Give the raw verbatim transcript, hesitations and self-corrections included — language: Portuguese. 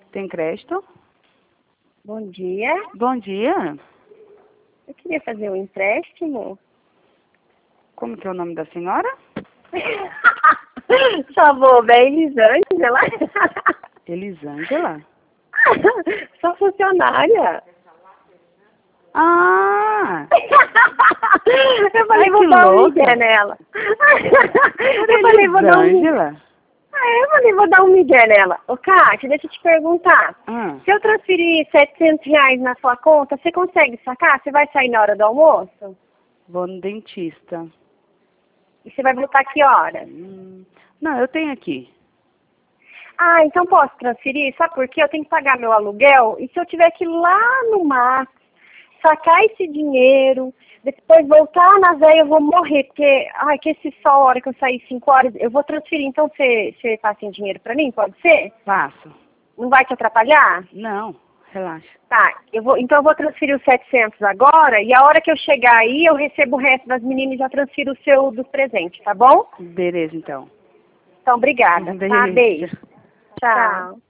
Tem crédito? Bom dia. Bom dia. Eu queria fazer um empréstimo. Como que é o nome da senhora? Sua boba é Elisângela? Elisângela? Sou funcionária. Ah! Eu falei, Ai, vou que dar um louca. migué nela. Eu falei, vou dar um migué. Elisângela? Ah, eu falei, vou dar um migué nela. Ô, Kátia, deixa eu te perguntar. Ah. Se eu transferir setecentos reais na sua conta, você consegue sacar? Você vai sair na hora do almoço? Vou no dentista. E você vai voltar que hora? Hum, não, eu tenho aqui. Ah, então posso transferir? Sabe por quê? Eu tenho que pagar meu aluguel. E se eu tiver que ir lá no Max, sacar esse dinheiro, depois voltar na véia, eu vou morrer. Porque, ai, que esse sol, a hora que eu sair cinco horas, eu vou transferir. Então você, você passa em dinheiro pra mim? Pode ser? Passo. Não vai te atrapalhar? Não, relaxa. Tá, eu vou, então eu vou transferir os setecentos agora. E a hora que eu chegar aí, eu recebo o resto das meninas e já transfiro o seu dos presentes, tá bom? Beleza, então. Então, obrigada. Um Tá, beijo. beijo. Tchau.